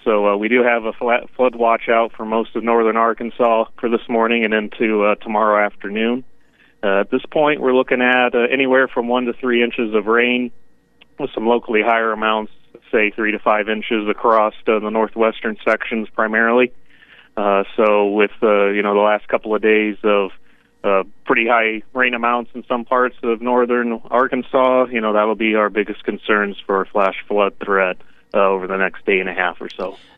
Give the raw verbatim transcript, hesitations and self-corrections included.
So uh, we do have a flat flood watch out for most of northern Arkansas for this morning and into uh, tomorrow afternoon. Uh, at this point, we're looking at uh, anywhere from one to three inches of rain with some locally higher amounts, say three to five inches across uh, the northwestern sections primarily. Uh, so with, uh, you know, the last couple of days of uh, pretty high rain amounts in some parts of northern Arkansas, you know, that'll be our biggest concerns for flash flood threat uh, over the next day and a half or so.